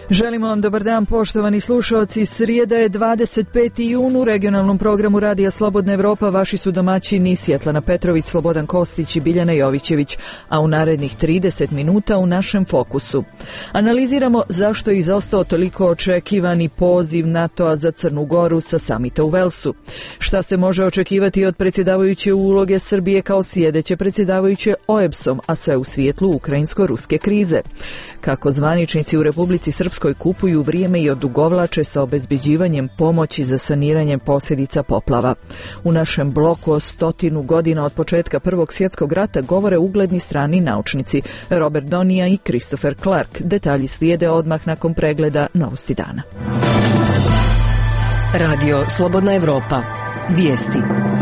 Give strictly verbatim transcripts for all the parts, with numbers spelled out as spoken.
Želimo vam dobar dan, poštovani slušaoci. Srijeda je dvadeset peti jun. U regionalnom programu Radija Slobodna Evropa vaši su domaćini Svjetlana Petrović, Slobodan Kostić i Biljana Jovićević, a u narednih trideset minuta u našem fokusu analiziramo zašto je izostao toliko očekivani poziv NATO-a za Crnu Goru sa samita u Velsu. Šta se može očekivati od predsjedavajuće uloge Srbije kao sjedeće predsjedavajuće O E B S-om, a sve u svijetlu ukrajinsko-ruske krize. Kako zvaničnici u Republici Srpskoj kupuju vrijeme i odugovlače sa obezbeđivanjem pomoći za saniranje posljedica poplava. U našem bloku o stotinu godina od početka Prvog svjetskog rata govore ugledni strani naučnici Robert Donija i Christopher Clark. Detalji slijede odmah nakon pregleda Novosti dana. Radio Slobodna Evropa. Vijesti.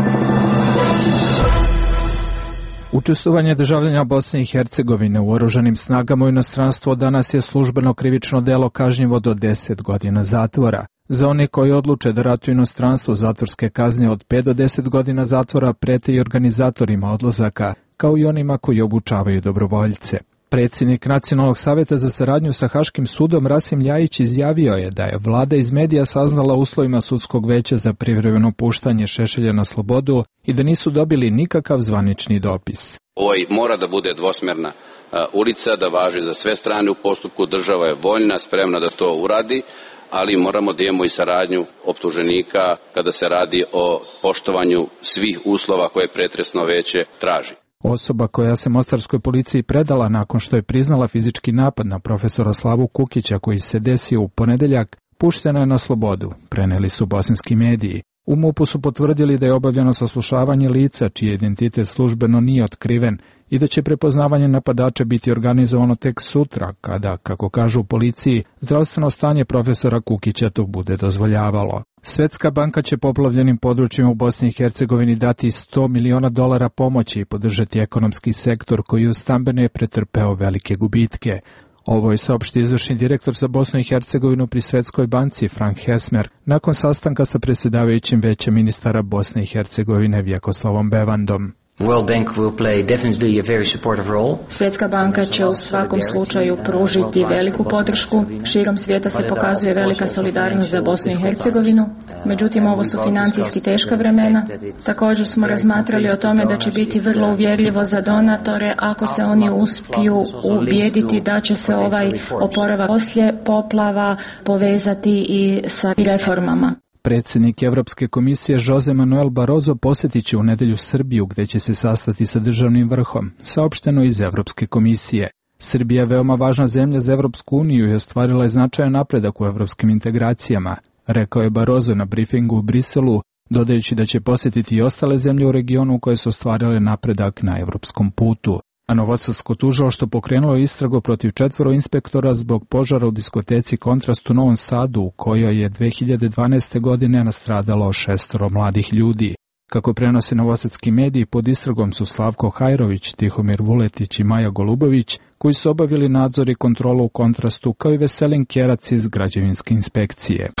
Učestvovanje državljana Bosne i Hercegovine u oružanim snagama u inostranstvu danas je službeno krivično delo kažnjivo do deset godina zatvora. Za one koji odluče da ratuju inostranstvu, zatvorske kazne od pet do deset godina zatvora prete i organizatorima odlazaka, kao i onima koji obučavaju dobrovoljce. Predsjednik Nacionalnog savjeta za saradnju sa Haškim sudom Rasim Ljajić izjavio je da je vlada iz medija saznala uslovima sudskog veća za privremeno puštanje Šešelja na slobodu i da nisu dobili nikakav zvanični dopis. Ovo mora da bude dvosmerna ulica, da važi za sve strane u postupku. Država je voljna, spremna da to uradi, ali moramo da imamo i saradnju optuženika kada se radi o poštovanju svih uslova koje pretresno veće traži. Osoba koja se mostarskoj policiji predala nakon što je priznala fizički napad na profesora Slavu Kukića koji se desio u ponedeljak, puštena je na slobodu, preneli su bosanski mediji. U MUP-u su potvrdili da je obavljeno saslušavanje lica čiji identitet službeno nije otkriven i da će prepoznavanje napadača biti organizovano tek sutra, kada, kako kažu u policiji, zdravstveno stanje profesora Kukića to bude dozvoljavalo. Svetska banka će poplavljenim područjima u Bosni i Hercegovini dati sto miliona dolara pomoći i podržati ekonomski sektor koji u stambene je pretrpeo velike gubitke. Ovo je saopštio izvršni direktor za Bosnu i Hercegovinu pri Svetskoj banci Frank Hesmer nakon sastanka sa predsjedavajućim većem ministara Bosne i Hercegovine Vjekoslavom Bevandom. World Bank will play definitely a very supportive role. Svjetska banka će u svakom slučaju pružiti veliku podršku. Širom svijeta se pokazuje velika solidarnost za Bosnu i Hercegovinu. Međutim, ovo su financijski teška vremena. Također smo razmatrali o tome da će biti vrlo uvjerljivo za donatore ako se oni uspiju ubijediti da će se ovaj oporavak poslije poplava povezati i sa reformama. Predsjednik Evropske komisije Jose Manuel Barroso posjetit će u nedjelju Srbiju gdje će se sastati sa državnim vrhom, saopšteno iz Evropske komisije. Srbija je veoma važna zemlja za Evropsku uniju i ostvarila je značajan napredak u evropskim integracijama, rekao je Barroso na brifingu u Briselu, dodajući da će posjetiti i ostale zemlje u regionu koje su ostvarile napredak na evropskom putu. A Novosadsko tužilaštvo pokrenulo istragu protiv četvoro inspektora zbog požara u diskoteci Kontrast u Novom Sadu, u kojoj je dve hiljade dvanaeste. godine nastradalo šestoro mladih ljudi. Kako prenose novosadski mediji, pod istragom su Slavko Hajrović, Tihomir Vuletić i Maja Golubović, koji su obavili nadzor i kontrolu u Kontrastu, kao i Veselin Kjerac iz građevinske inspekcije.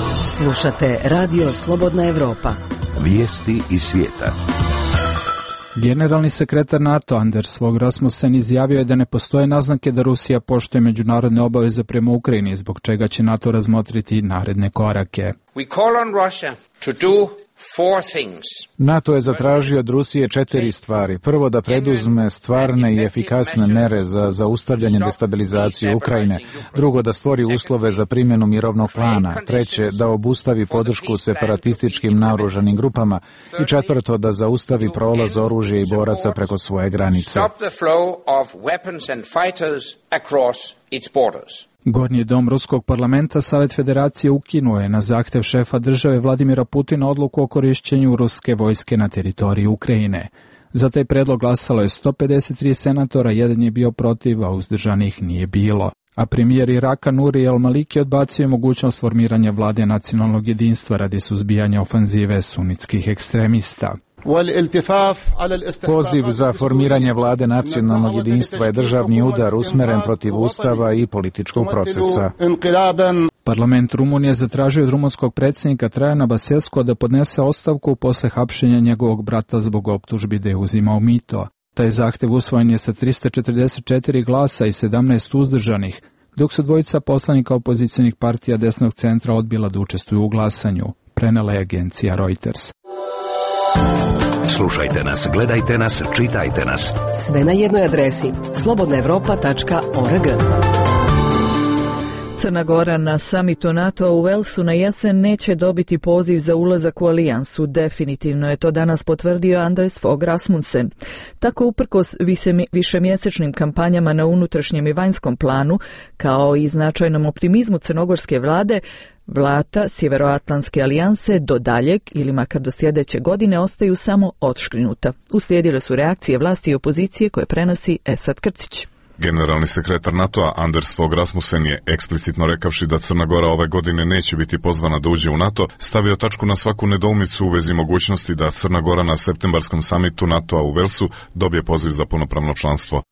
Slušate Radio Slobodna Evropa. Vijesti iz svijeta. Generalni sekretar NATO Anders Fogh Rasmussen izjavio je da ne postoje naznake da Rusija poštuje međunarodne obaveze prema Ukrajini, zbog čega će NATO razmotriti naredne korake. We call on Russia to do four things. NATO je zatražio od Rusije četiri stvari. Prvo, da preduzme stvarne i efikasne mere za zaustavljanje destabilizacije Ukrajine. Drugo, da stvori uslove za primjenu mirovnog plana. Treće, da obustavi podršku separatističkim naoružanim grupama. I četvrto, da zaustavi prolaz oružja i boraca preko svoje granice. Stop the flow of weapons and fighters across its borders. Gornji dom Ruskog parlamenta Savet Federacije ukinuo je na zahtjev šefa države Vladimira Putina odluku o korišćenju ruske vojske na teritoriji Ukrajine. Za taj predlog glasalo je sto pedeset tri senatora, jedan je bio protiv, a uzdržanih nije bilo. A premijer Iraka Nuri al-Maliki odbacio je mogućnost formiranja vlade nacionalnog jedinstva radi suzbijanja ofanzive sunitskih ekstremista. Poziv za formiranje vlade nacionalnog jedinstva je državni udar usmeren protiv ustava i političkog procesa. Parlament Rumunije zatražio od rumunskog predsjednika Trajana Basescu da podnese ostavku posle hapšenja njegovog brata zbog optužbi da je uzimao mito. Taj zahtev usvojen je sa trista četrdeset četiri glasa i sedamnaest uzdržanih. dok su dvojica poslanika opozicionih partija desnog centra odbila da učestvuju u glasanju, prenela je agencija Reuters. Slušajte nas, gledajte nas, čitajte nas. Sve na jednoj adresi slobodna evropa tačka org. Crna Gora na samitu NATO u Velsu na jesen neće dobiti poziv za ulazak u alijansu. Definitivno je to danas potvrdio Anders Fogh Rasmussen. Tako uprkos višemjesečnim kampanjama na unutrašnjem i vanjskom planu, kao i značajnom optimizmu crnogorske vlade, Vlata Sjeveroatlantske alijanse do daljeg ili makar do sljedeće godine ostaju samo odškrinuta. Uslijedile su reakcije vlasti i opozicije koje prenosi Esad Krcić. Generalni sekretar NATO-a Anders Fogh Rasmussen je, eksplicitno rekavši da Crna Gora ove godine neće biti pozvana da uđe u NATO, stavio tačku na svaku nedoumicu u vezi mogućnosti da Crna Gora na septembarskom samitu NATO-a u Velsu dobije poziv za punopravno članstvo.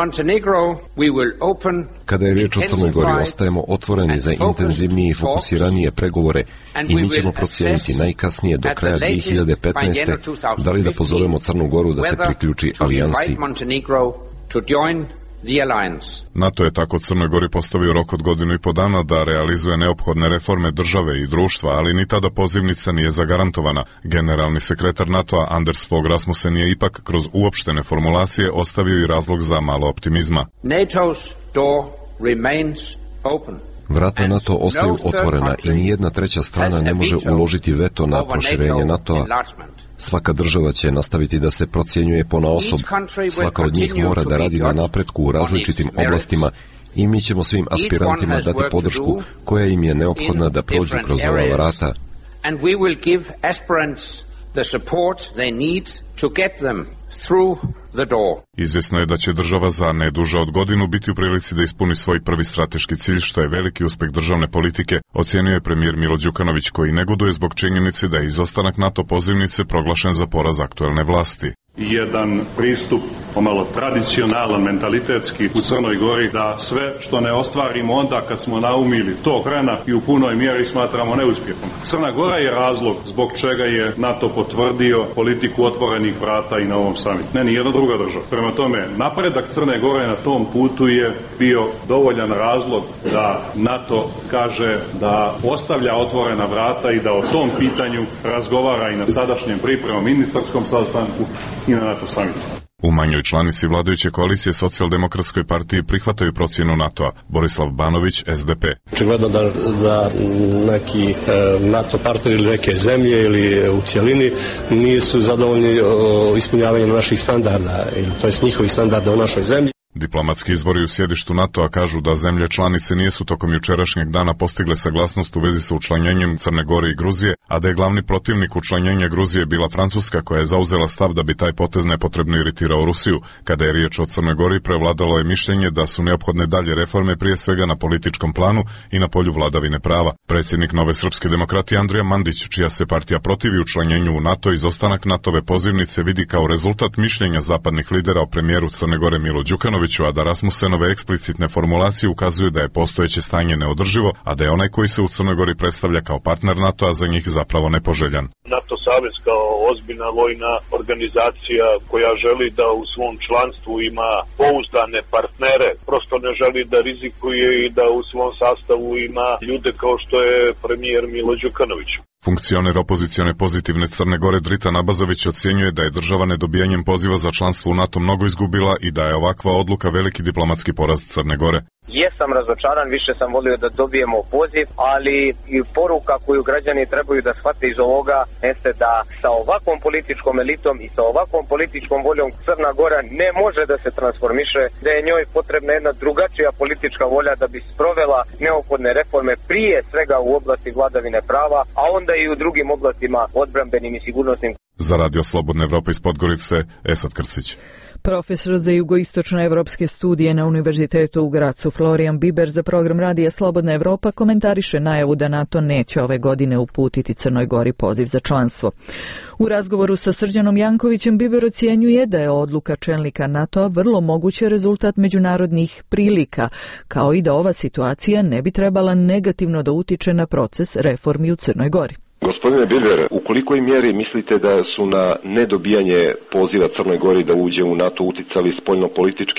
Kada je riječ o Crnoj Gori, ostajemo otvoreni za intenzivnije i fokusiranije pregovore i mi ćemo procijeniti najkasnije do kraja dvije hiljade petnaeste. da li da pozovemo Crnu Goru da se priključi alijansi. NATO je tako Crnoj Gori postavio rok od godinu i po dana da realizuje neophodne reforme države i društva, ali ni tada pozivnica nije zagarantovana. Generalni sekretar NATO-a Anders Fogh Rasmussen je ipak kroz uopštene formulacije ostavio i razlog za malo optimizma. NATO's door remains open. Vrata NATO ostaju otvorena i nijedna treća strana ne može uložiti veto na proširenje NATO-a. Svaka država će nastaviti da se procjenjuje ponaosob. Svaka od njih mora da radi na napretku u različitim oblastima i mi ćemo svim aspirantima dati podršku koja im je neophodna da prođu kroz ova vrata. Izvjesno je da će država za ne duže od godinu biti u prilici da ispuni svoj prvi strateški cilj, što je veliki uspeh državne politike, ocijenio je premijer Milo Đukanović, koji negoduje zbog činjenice da je izostanak NATO pozivnice proglašen za poraz aktuelne vlasti. Jedan pristup pomalo tradicionalan, mentalitetski u Crnoj Gori, da sve što ne ostvarimo onda kad smo naumili to krena i u punoj mjeri smatramo neuspjehom. Crna Gora je razlog zbog čega je NATO potvrdio politiku otvorenih vrata i na ovom samitu. Ne, ni jedna druga država. Prema tome, napredak Crne Gore na tom putu je bio dovoljan razlog da NATO kaže da ostavlja otvorena vrata i da o tom pitanju razgovara i na sadašnjem pripremom ministarskom sastanku i na NATO samitu. U manjoj članici vladajuće koalicije Socijaldemokratskoj partiji prihvataju procjenu NATO-a. Borislav Banović, S D P. Očigledno da, da neki e, NATO partner ili neke zemlje ili u cjelini nisu zadovoljni o ispunjavanjem naših standarda, to jest njihovih standarda u našoj zemlji. Diplomatski izvori u sjedištu NATO-a kažu da zemlje članice nisu tokom jučerašnjeg dana postigle saglasnost u vezi sa učlanjenjem Crne Gore i Gruzije, a da je glavni protivnik učlanjenja Gruzije bila Francuska, koja je zauzela stav da bi taj potez nepotrebno iritirao Rusiju. Kada je riječ o Crnoj Gori, prevladalo je mišljenje da su neophodne dalje reforme, prije svega na političkom planu i na polju vladavine prava. Predsjednik Nove srpske demokratije Andrija Mandić, čija se partija protivi učlanjenju u NATO, izostanak NATO-ve pozivnice vidi kao rezultat mišljenja zapadnih lidera o premijeru Crne Gore Milo Đukanoviću, a da Rasmussenove eksplicitne formulacije ukazuju da je postojeće stanje neodrživo, a da je onaj koji se u Crnoj Gori predstavlja kao partner NATO-a za njih zapravo nepoželjan. NATO savez kao ozbiljna vojna organizacija koja želi da u svom članstvu ima pouzdane partnere, prosto ne želi da rizikuje i da u svom sastavu ima ljude kao što je premijer Milo Đukanović. Funkcioner opozicione pozitivne Crne Gore Dritan Abazović ocjenjuje da je država nedobijanjem poziva za članstvo u NATO mnogo izgubila i da je ovakva odluka veliki diplomatski poraz Crne Gore. Jesam razočaran, više sam volio da dobijemo poziv, ali i poruka koju građani trebaju da shvate iz ovoga jeste da sa ovakvom političkom elitom i sa ovakvom političkom voljom Crna Gora ne može da se transformiše, da je njoj potrebna jedna drugačija politička volja da bi sprovela neophodne reforme, prije svega u oblasti vladavine prava, a onda i u drugim oblastima odbrambenim i sigurnosnim. Za Radio Slobodne Evrope iz Podgorice, Esad Krcić. Profesor za jugoistočne evropske studije na Univerzitetu u Gracu Florijan Biber za program Radija Slobodna Evropa komentariše najavu da NATO neće ove godine uputiti Crnoj Gori poziv za članstvo. U razgovoru sa Srđanom Jankovićem Biber ocjenjuje da je odluka čelnika NATO-a vrlo moguće rezultat međunarodnih prilika, kao i da ova situacija ne bi trebala negativno da utiče na proces reformi u Crnoj Gori. Gospodine Biber, u kolikoj mjeri mislite da su na nedobijanje poziva Crnoj Gori da uđe u NATO uticali spoljnopolitički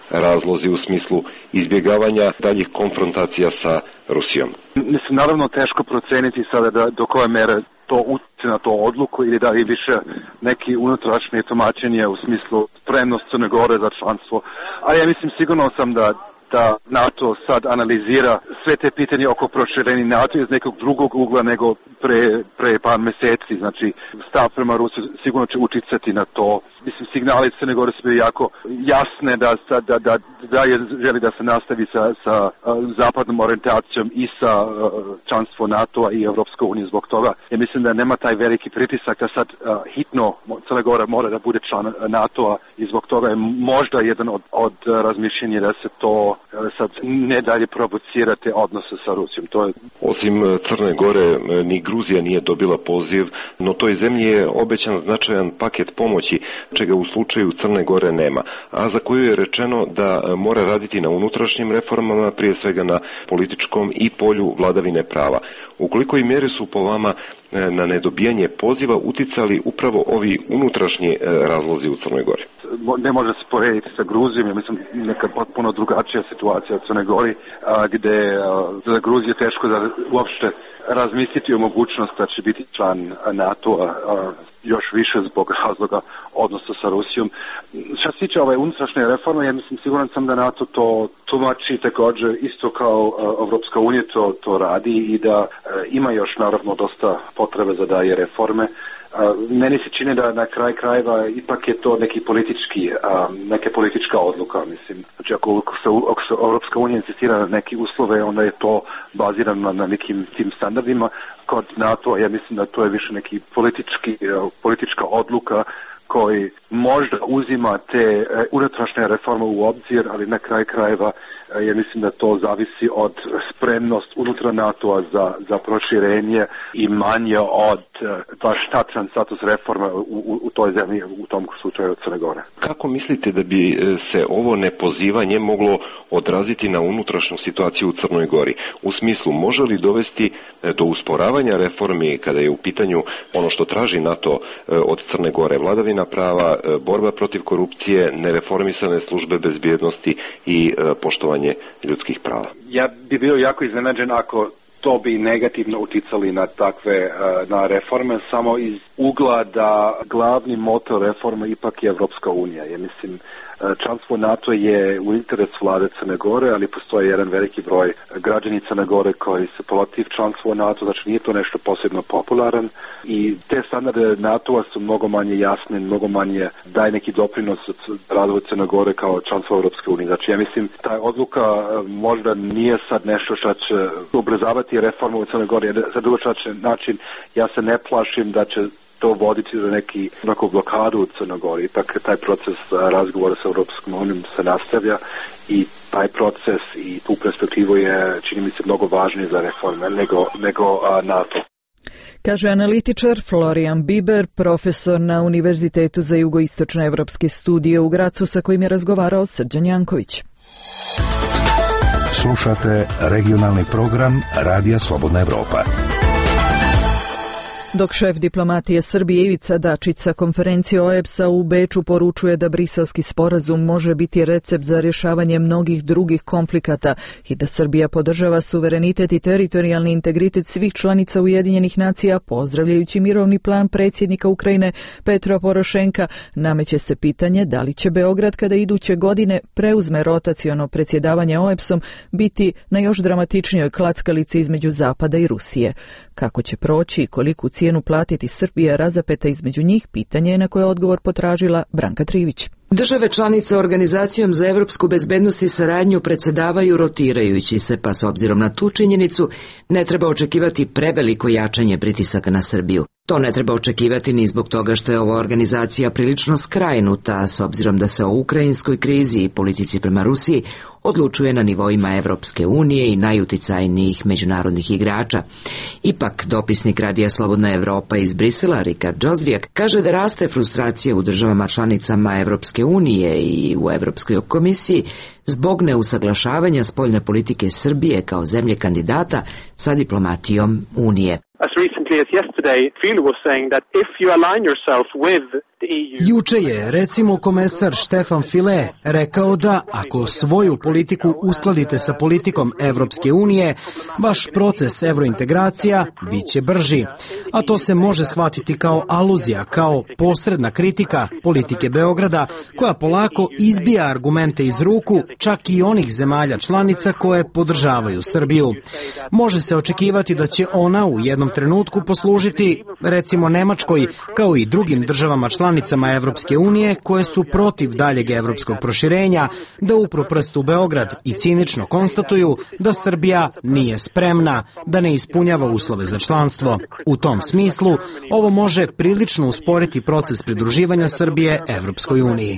razlozi u smislu izbjegavanja daljih konfrontacija sa Rusijom? Mislim, naravno teško proceniti sada da, do koje mere to utječe na to odluku ili da je više neki unutrašnje tumačenje u smislu spremnost Crne Gore za članstvo. Ali ja mislim, sigurno sam da da NATO sad analizira sve te pitanje oko proširenja NATO iz nekog drugog ugla nego pre, pre par mjeseci. Znači, stav prema Rusiji sigurno će utjecati na to. Mislim, signali Crne Gore su bili jako jasne da, da, da, da je želi da se nastavi sa, sa uh, zapadnom orijentacijom i sa uh, članstvo NATO-a i Europske unije zbog toga. Ja mislim da nema taj veliki pritisak da sad uh, hitno Crna Gora mora da bude član NATO-a i zbog toga je možda jedan od, od razmišljenja da se to uh, sad ne dalje provocirate odnose sa Rusijom. To je... Osim Crne Gore, ni Gruzija nije dobila poziv, no toj zemlji je obećan značajan paket pomoći, čega u slučaju Crne Gore nema, a za koju je rečeno da mora raditi na unutrašnjim reformama, prije svega na političkom i polju vladavine prava. U kolikoj mjeri su po vama na nedobijanje poziva uticali upravo ovi unutrašnji razlozi u Crnoj Gori? Ne može se porediti sa Gruzijom, ja mislim neka potpuno drugačija situacija u Crnoj Gori, a, gde a, za Gruziju je teško da uopšte razmisliti o mogućnosti da će biti član NATO-a, a, još više zbog razloga odnosa sa Rusijom. Što se tiče ove unutrašnje reforme, ja mislim, siguran sam da NATO to tumači također isto kao Evropska unija to, to radi i da e, ima još naravno dosta potrebe za daje reforme. Meni se čini da na kraj krajeva ipak je to neki politički, neka politička odluka, mislim. Znači ako se, ako se Europska unija insistira na neki uslove, onda je to bazirano na nekim tim standardima. Kod NATO, ja mislim da to je više neki politički, politička odluka koji možda uzima te unutrašnje reforme u obzir, ali na kraj krajeva ja mislim da to zavisi od spremnost unutra NATO-a za, za proširenje i manje od baš tačan status reforme u, u, u toj zemlji, u tom slučaju Crne Gore. Kako mislite da bi se ovo nepozivanje moglo odraziti na unutrašnju situaciju u Crnoj Gori? U smislu, može li dovesti do usporavanja reformi kada je u pitanju ono što traži NATO od Crne Gore, vladavina prava, borba protiv korupcije, nereformisane službe bezbjednosti i poštovanje ljudskih prava? Ja bi bio jako iznenađen ako to bi negativno uticali na takve na reforme, samo iz ugla da glavni motor reforme ipak je Evropska unija. Ja mislim, članstvo NATO je u interes vlade Crne Gore, ali postoji jedan veliki broj građani Crne Gore koji su protiv članstva NATO, znači nije to nešto posebno popularan i te standarde NATO-a su mnogo manje jasne, mnogo manje daje neki doprinos razvoju Crne Gore kao članstvo Europske unije. Znači ja mislim, ta odluka možda nije sad nešto što će ubrzavati reformu u Crnoj Gori, za drugačiji način ja se ne plašim da će to voditi za neki neku blokadu u Crnoj Gori. Ipak taj proces razgovora sa Europskom unijom se nastavlja i taj proces i tu perspektivu je, čini mi se, mnogo važniji za reforme nego, nego a, NATO. Kaže analitičar Florian Biber, profesor na Univerzitetu za jugoistočne evropske studije u Gracu, sa kojim je razgovarao Srđan Janković. Slušate regionalni program Radija Slobodna Evropa. Dok šef diplomatije Srbije Ivica Dačić sa konferencije O E B S-a u Beču poručuje da briselski sporazum može biti recept za rješavanje mnogih drugih konflikata i da Srbija podržava suverenitet i teritorijalni integritet svih članica Ujedinjenih nacija, pozdravljajući mirovni plan predsjednika Ukrajine Petra Porošenka, nameće se pitanje da li će Beograd, kada iduće godine preuzme rotaciono predsjedavanje O E B S-om, biti na još dramatičnijoj klackalici između Zapada i Rusije. Kako će proći i koliku cijenu platiti Srbija razapeta između njih, pitanje je na koje odgovor potražila Branka Trivić. Države članice Organizacijom za evropsku bezbednost i saradnju predsjedavaju rotirajući se, pa s obzirom na tu činjenicu ne treba očekivati preveliko jačanje pritisaka na Srbiju. To ne treba očekivati ni zbog toga što je ova organizacija prilično skrajnuta, s obzirom da se o ukrajinskoj krizi i politici prema Rusiji odlučuje na nivoima Evropske unije i najuticajnijih međunarodnih igrača. Ipak, dopisnik Radija Slobodna Evropa iz Brisela, Rikard Džozvijak, kaže da raste frustracija u državama članicama Evropske unije i u Evropskoj komisiji zbog neusaglašavanja spoljne politike Srbije kao zemlje kandidata sa diplomatijom Unije. As recently as yesterday, Filu was saying that if you align yourself with Juče je, recimo, komesar Štefan File rekao da ako svoju politiku uskladite sa politikom Evropske unije, vaš proces evrointegracija bit će brži. A to se može shvatiti kao aluzija, kao posredna kritika politike Beograda, koja polako izbija argumente iz ruku čak i onih zemalja članica koje podržavaju Srbiju. Može se očekivati da će ona u jednom trenutku poslužiti, recimo Nemačkoj, kao i drugim državama članicama Evropske unije koje su protiv daljeg evropskog proširenja, da upru prst u Beograd i cinično konstatuju da Srbija nije spremna, da ne ispunjava uslove za članstvo. U tom smislu, ovo može prilično usporiti proces pridruživanja Srbije Evropskoj uniji.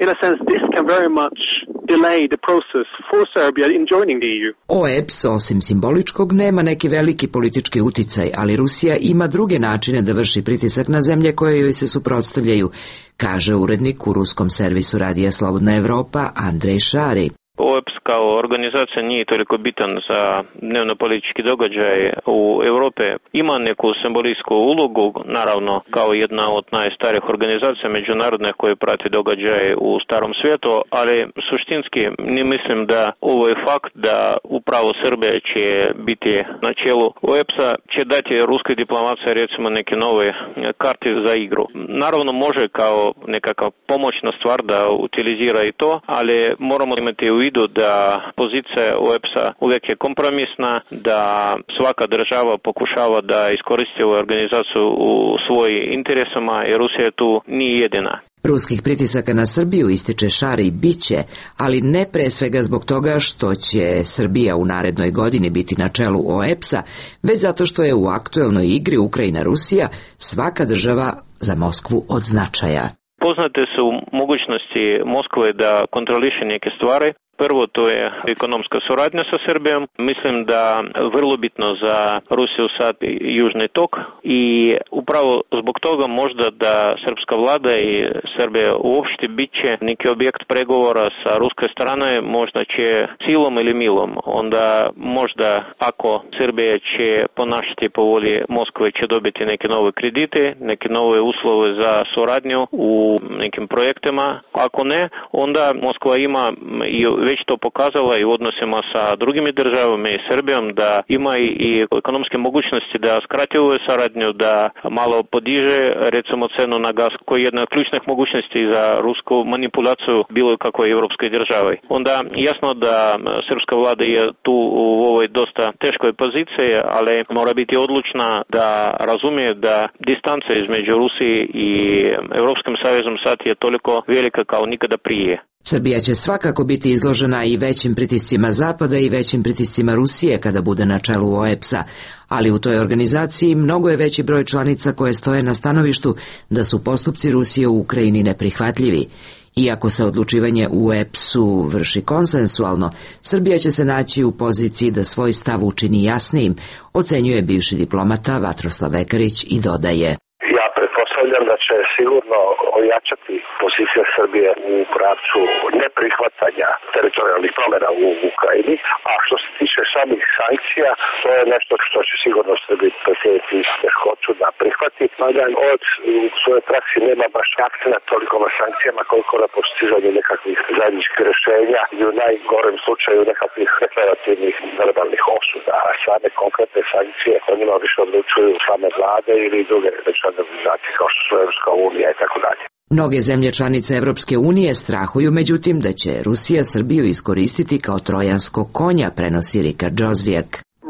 O E P S, osim simboličkog, nema neki veliki politički uticaj, ali Rusija ima druge načine da vrši pritisak na zemlje koje joj se suprotstavljaju, kaže urednik u ruskom servisu Radija Slobodna Evropa Andrej Šari. O E P S kao organizacija nije toliko bitan za dnevno-politički događaj u Europe. Ima neku simbolijsku ulogu, naravno kao jedna od najstarijih organizacija međunarodnih koje prati događaj u starom svijetu, ali suštinski ne mislim da ovo je fakt da upravo Srbija će biti na čelu O E P S-a, će dati ruskoj diplomaciji recimo neke nove karte za igru. Naravno može kao nekakva pomoćna stvar da utilizira i to, ali moramo imati u vidu da pozicija O E P S-a uvijek je kompromisna, da svaka država pokušava da iskoristi ovu organizaciju u svojim interesama i Rusija tu nije jedina. Ruskih pritisaka na Srbiju, ističe Šari, biće, ali ne pre svega zbog toga što će Srbija u narednoj godini biti na čelu O E P S-a, već zato što je u aktuelnoj igri Ukrajina-Rusija svaka država za Moskvu od značaja. Poznate su mogućnosti Moskve da kontroliše neke stvari. Prvo, to je ekonomska suradnja sa Srbijom. Mislim da vrlo bitno za Rusiju sad južni tok i upravo zbog toga možda da srpska vlada i Srbija uopšte bit će neki objekt pregovora sa ruske strane, možda će silom ili milom. Onda možda ako Srbija će ponašati po volji Moskve, će dobiti neke nove kredite, neke nove uslove za suradnju u nekim projektima. Ako ne, onda Moskva ima i već to pokazala i u odnosima sa drugimi državama i Srbijom da ima i ekonomske mogućnosti da skrati ovu saradnju, da malo podiže recimo cenu na gas, koji je jedna od ključnih mogućnosti za rusku manipulaciju bilo kakvoj evropskoj državi. Onda jasno da srpska vlada je tu u ovoj dosta teškoj poziciji, ali mora biti odlučna da razumije da distanca između Rusije i Evropskim savezom sad je toliko velika kao nikada prije. Srbija će svakako biti izložena i većim pritiscima Zapada i većim pritiscima Rusije kada bude na čelu O E P S-a, ali u toj organizaciji mnogo je veći broj članica koje stoje na stanovištu da su postupci Rusije u Ukrajini neprihvatljivi. Iako se odlučivanje u O E P S-u vrši konsensualno, Srbija će se naći u poziciji da svoj stav učini jasnijim, ocenjuje bivši diplomata Vatroslav Vekarić i dodaje. Ja pretpostavljam da će sigurno ojačati pozicija Srbije u pravcu neprihvatanja teritorijalnih promjena u Ukrajini, a što se tiče samih sankcija, to je nešto što će sigurno Srbiji presjediti teškoću da prihvati, mada od u svojoj praksi nema baš akcenta toliko na sankcijama koliko na postizanju nekakvih zajedničkih rješenja i u najgorem slučaju nekakvih deklarativnih verbalnih osuda, a same konkretne sankcije o njima više odlučuju same vlade ili druge međunarodne organizacije kao što su Evropska unija i tako dalje. Mnoge zemlje članice Evropske unije strahuju međutim da će Rusija Srbiju iskoristiti kao trojanskog konja, prenosi Rika Džozvijek.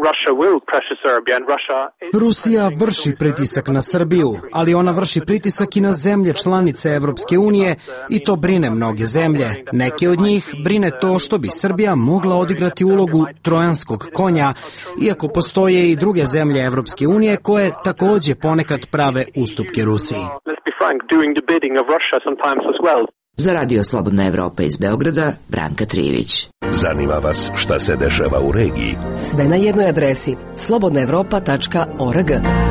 Rusija vrši pritisak na Srbiju, ali ona vrši pritisak i na zemlje članice Evropske unije i to brine mnoge zemlje. Neke od njih brine to što bi Srbija mogla odigrati ulogu trojanskog konja, iako postoje i druge zemlje Evropske unije koje također ponekad prave ustupke Rusiji. Za Radio Slobodna Evropa iz Beograda, Branka Trivić. Zanima vas šta se dešava u regiji? Sve na jednoj adresi slobodna evropa tačka org.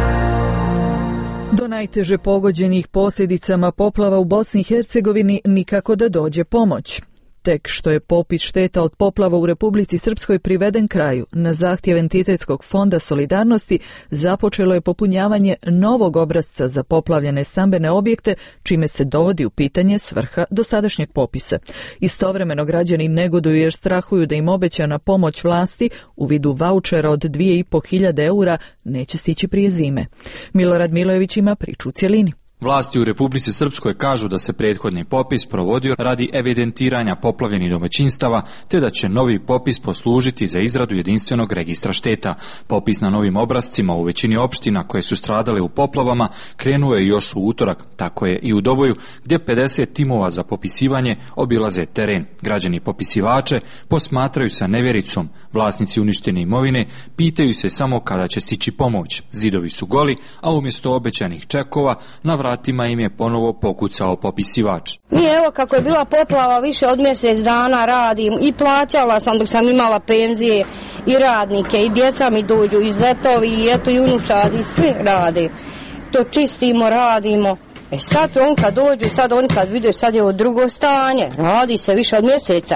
Do najteže pogođenih posljedicama poplava u Bosni i Hercegovini nikako da dođe pomoć. Tek što je popis šteta od poplava u Republici Srpskoj priveden kraju, na zahtjev Entitetskog fonda solidarnosti započelo je popunjavanje novog obrasca za poplavljene stambene objekte, čime se dovodi u pitanje svrha dosadašnjeg popisa. Istovremeno građani negoduju jer strahuju da im obećana pomoć vlasti u vidu vaučera od dvije i po hiljade eura neće stići prije zime. Milorad Milojević ima priču u cjelini. Vlasti u Republici Srpskoj kažu da se prethodni popis provodio radi evidentiranja poplavljenih domaćinstava, te da će novi popis poslužiti za izradu jedinstvenog registra šteta. Popis na novim obrascima u većini opština koje su stradale u poplavama krenuo je još u utorak, tako je i u Doboju, gdje pedeset timova za popisivanje obilaze teren. Građani popisivače posmatraju sa nevjericom, vlasnici uništene imovine pitaju se samo kada će stići pomoć. Zidovi su goli, a umjesto obećanih čekova na vratima im je ponovo pokucao popisivač. Mi evo kako je bila poplava više od mjesec dana radim i plaćala sam dok sam imala penzije i radnike i djeca mi dođu i zetovi i eto i unučadi i svi rade. To čistimo, radimo. E sad on kad dođu, sad oni kad vide sad je ovo drugo stanje, radi se više od mjeseca.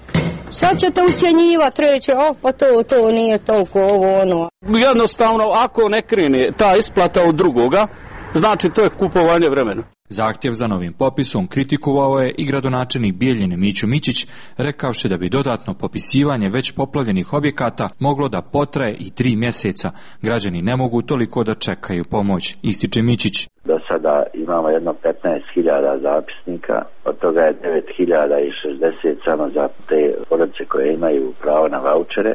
Sad ćete ucjenjivati, reći, o pa to, to nije toliko ovo ono. Jednostavno ako ne krene ta isplata od drugoga, znači to je kupovanje vremena. Zahtjev za novim popisom kritikovao je i gradonačelnik Bijeljine Mićo Mićić, rekavši da bi dodatno popisivanje već poplavljenih objekata moglo da potraje i tri mjeseca. Građani ne mogu toliko da čekaju pomoć, ističe Mićić. Do sada imamo jedno petnaest hiljada zapisnika, od toga je devet hiljada šezdeset samo za te porodice koje imaju pravo na vaučere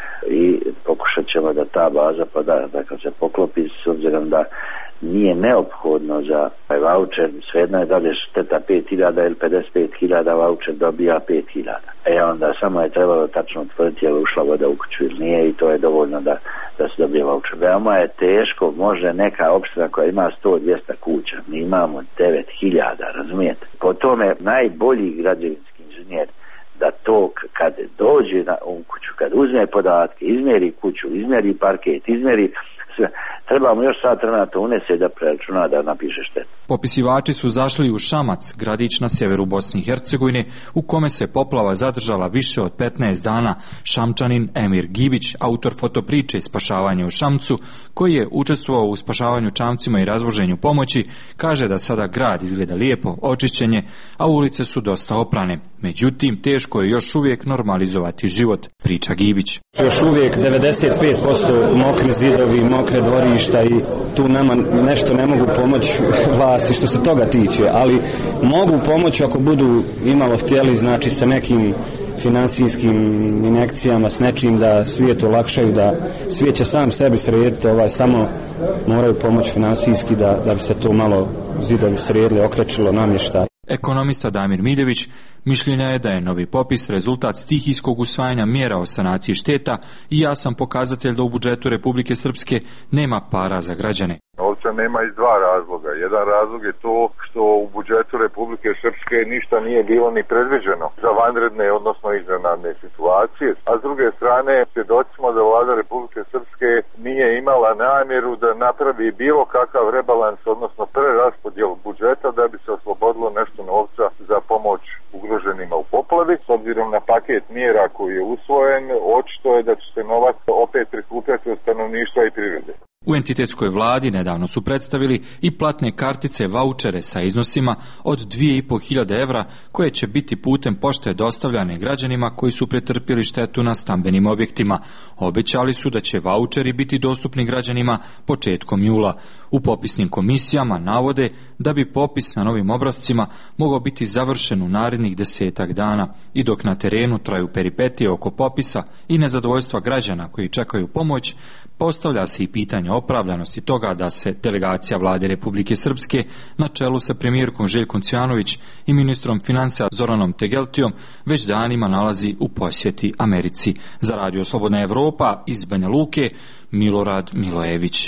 i pokušat ćemo da ta baza podataka se poklopi s obzirom da nije neophodno za ovaj vaučer, svejedno je da li je šteta pet hiljada ili pedeset pet hiljada, vaučer dobija pet hiljada. E onda samo je trebalo tačno utvrditi je li ušla voda u kuću ili nije i to je dovoljno da, da se dobije vaučer. Veoma je teško, može neka opština koja ima sto do dvjesto kuća, mi imamo devet hiljada, razumijete? Po tome najbolji građevinski inženjer da to kad dođe na u kuću, kad uzme podatke, izmjeri kuću, izmjeri parket, izmjeri sve, trebamo još sat vremena to unese da preračuna da napiše štetu. Popisivači su zašli u Šamac, gradić na sjeveru Bosne i Hercegovine, u kome se poplava zadržala više od petnaest dana. Šamčanin Emir Gibić, autor fotopriče Spašavanje u Šamcu, koji je učestvovao u spašavanju čamcima i razvoženju pomoći, kaže da sada grad izgleda lijepo, očišćenje, a ulice su dosta oprane. Međutim, teško je još uvijek normalizovati život, priča Gibić. Još uvijek devedeset pet posto mokri zidovi, mokre dvorišta i tu nama nešto ne mogu pomoći vlasti što se toga tiče, ali mogu pomoći ako budu imalo htjeli, znači sa nekim finansijskim injekcijama, s nečim da svijet olakšaju, da svijet će sam sebi srediti, ovaj, samo moraju pomoći finansijski da, da bi se to malo zidovi sredili, okrečilo namještaj. Ekonomista Damir Miljević mišljenja je da je novi popis rezultat stihijskog usvajanja mjera o sanaciji šteta i jasan pokazatelj da u budžetu Republike Srpske nema para za građane. Novca nema iz dva razloga. Jedan razlog je to što u budžetu Republike Srpske ništa nije bilo ni predviđeno za vanredne, odnosno iznenadne situacije. A s druge strane, svjedoci smo da vlada Republike Srpske nije imala namjeru da napravi bilo kakav rebalans, odnosno preraspodjelu budžeta da bi se oslobodilo nešto novca za pomoć ugroženima u poplavi. S obzirom na paket mjera koji je usvojen, očito je da će se novac opet prikupljati od stanovništva i privrede. U entitetskoj vladi nedavno su predstavili i platne kartice vaučere sa iznosima od dvije i po hiljade evra koje će biti putem pošte dostavljane građanima koji su pretrpjeli štetu na stambenim objektima. Obećali su da će vaučeri biti dostupni građanima početkom jula. U popisnim komisijama navode da bi popis na novim obrascima mogao biti završen u narednih desetak dana i dok na terenu traju peripetije oko popisa i nezadovoljstva građana koji čekaju pomoć, postavlja se i pitanje opravdanosti toga da se delegacija vlade Republike Srpske na čelu sa premijerkom Željkom Cvjanović i ministrom financija Zoranom Tegeltijom već danima nalazi u posjeti Americi. Za Radio Slobodna Evropa iz Banja Luke, Milorad Milojević.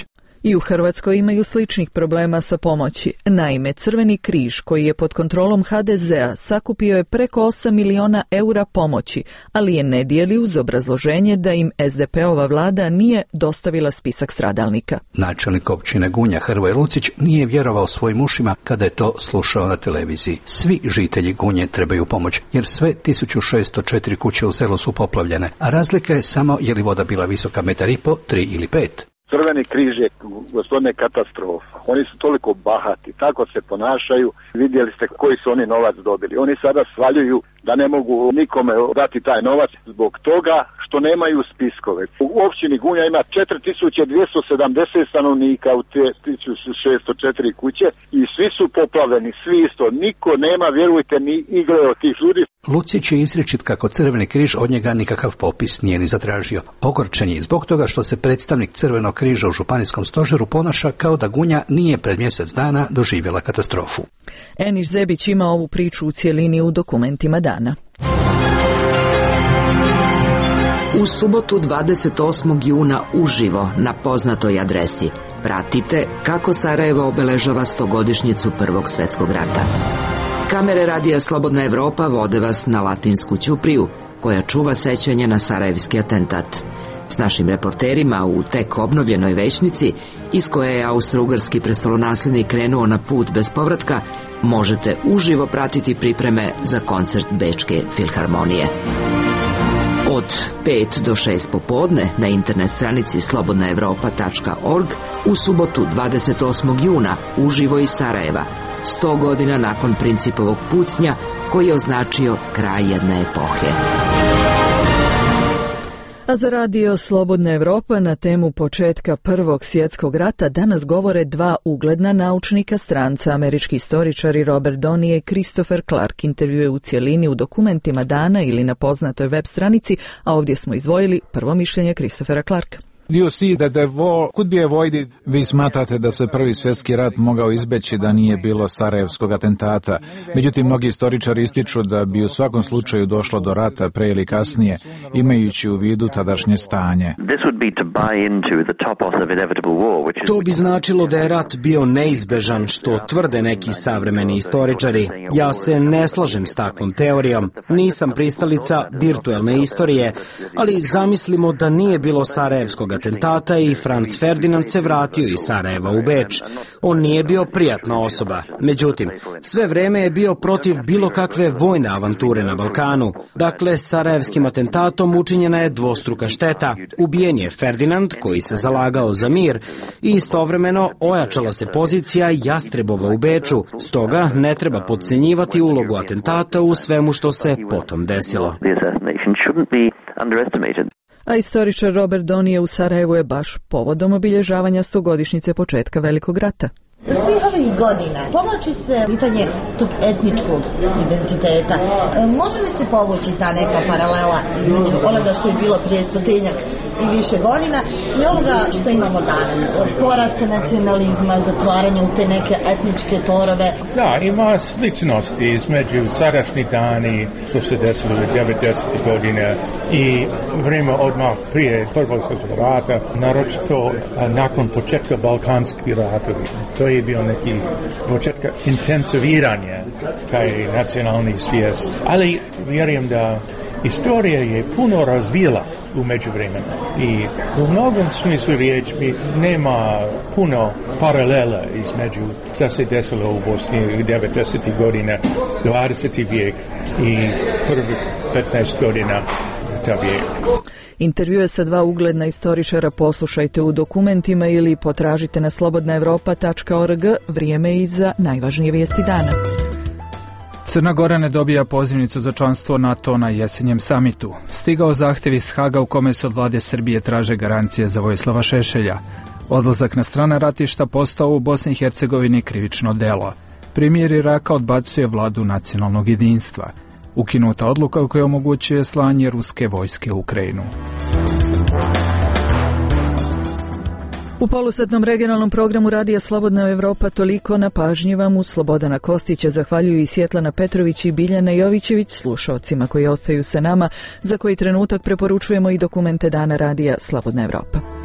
I u Hrvatskoj imaju sličnih problema sa pomoći. Naime, Crveni križ, koji je pod kontrolom ha de zea, sakupio je preko osam miliona eura pomoći, ali je ne dijeli uz obrazloženje da im es de pe-ova vlada nije dostavila spisak stradalnika. Načelnik općine Gunja Hrvoje Lucić nije vjerovao svojim ušima kada je to slušao na televiziji. Svi žitelji Gunje trebaju pomoć, jer sve tisuću šesto četiri kuće u selu su poplavljene, a razlika je samo je li voda bila visoka metar i po, tri ili pet. Crveni križ je, gospodine, katastrofa. Oni su toliko bahati, tako se ponašaju. Vidjeli ste koji su oni novac dobili. Oni sada svaljuju da ne mogu nikome dati taj novac zbog toga što nemaju spiskove. U općini Gunja ima četiri tisuće dvjesto sedamdeset stanovnika u te tisuću šesto četiri kuće i svi su poplavljeni, svi isto. Niko nema, vjerujte, ni igle od tih ljudi. Lucić je izričit kako Crveni križ od njega nikakav popis nije ni zatražio. Ogorčen je zbog toga što se predstavnik Crvenog križa u županijskom stožeru ponaša kao da Gunja nije pred mjesec dana doživjela katastrofu. Eniš Zebić ima ovu priču u cjelini u dokumentima dana. U subotu dvadeset osmog juna uživo na poznatoj adresi pratite kako Sarajevo obeležava stogodišnjicu Prvog svjetskog rata. Kamere radija Slobodna Evropa vode vas na Latinsku ćupriju, koja čuva sećanje na sarajevski atentat. S našim reporterima u tek obnovljenoj većnici, iz koje je austro-ugarski prestolonasljednik krenuo na put bez povratka, možete uživo pratiti pripreme za koncert Bečke filharmonije. Od pet do šest popodne na internet stranici slobodna evropa tačka org u subotu dvadeset osmog juna uživo iz Sarajeva, sto godina nakon Principovog pucnja koji je označio kraj jedne epohe. A za radio Slobodna Evropa na temu početka Prvog svjetskog rata danas govore dva ugledna naučnika stranca, američki istoričari Robert Donije i Christopher Clark. Intervjue u cjelini u dokumentima dana ili na poznatoj web stranici, a ovdje smo izdvojili prvo mišljenje Christophera Clarka. Vi smatrate da se Prvi svjetski rat mogao izbeći da nije bilo sarajevskog atentata. Međutim, mnogi istoričari ističu da bi u svakom slučaju došlo do rata pre ili kasnije, imajući u vidu tadašnje stanje. To bi značilo da je rat bio neizbežan, što tvrde neki savremeni istoričari. Ja se ne slažem s takvom teorijom. Nisam pristalica virtuelne istorije, ali zamislimo da nije bilo sarajevskog atentata i Franz Ferdinand se vratio iz Sarajeva u Beč. On nije bio prijatna osoba. Međutim, sve vreme je bio protiv bilo kakve vojne avanture na Balkanu. Dakle, sarajevskim atentatom učinjena je dvostruka šteta. Ubijen je Ferdinand, koji se zalagao za mir, i istovremeno ojačala se pozicija Jastrebova u Beču. Stoga ne treba podcenjivati ulogu atentata u svemu što se potom desilo. A istoričar Robert Donije u Sarajevu je baš povodom obilježavanja stogodišnjice početka Velikog rata. Svih ovih godina povlači se pitanje tog etničkog identiteta. Može li se povući ta neka paralela između onoga što je bilo prije stotinjak i više godina i ovoga što imamo danas? Porasta nacionalizma, zatvaranje u te neke etničke torove. Da, ima sličnosti između sadašnjih dani što se desilo u devedesetih godina i vrijeme odmah prije Prvog svjetskog rata, naročito nakon početka Balkanskih ratovi. To je bio neki početka intenziviranja taj nacionalni svijest. Ali vjerujem da istorija je puno razvila u međuvremenu i u mnogom smislu riječi nema puno paralela između što se desilo u Bosni devedesetih godina, dvadeseti vijek i prvih petnaest godina ta vijek. Intervjue sa dva ugledna istoričara poslušajte u dokumentima ili potražite na slobodna evropa tačka org. Vrijeme i za najvažnije vijesti dana. Crna Gora ne dobija pozivnicu za članstvo NATO na jesenjem samitu. Stigao zahtjev iz Haga u kome se od vlade Srbije traže garancije za Vojislava Šešelja. Odlazak na strana ratišta postao u Bosni i Hercegovini krivično delo. Premijer Iraka odbacuje vladu nacionalnog jedinstva. Ukinuta odluka koja omogućuje slanje ruske vojske u Ukrajinu. U polusatnom regionalnom programu Radija Slobodna Evropa toliko, na pažnji vam uz Slobodana Kostića zahvaljuju i Svjetlana Petrović i Biljana Jovićević, slušaocima koji ostaju sa nama, za koji trenutak preporučujemo i dokumente dana Radija Slobodna Evropa.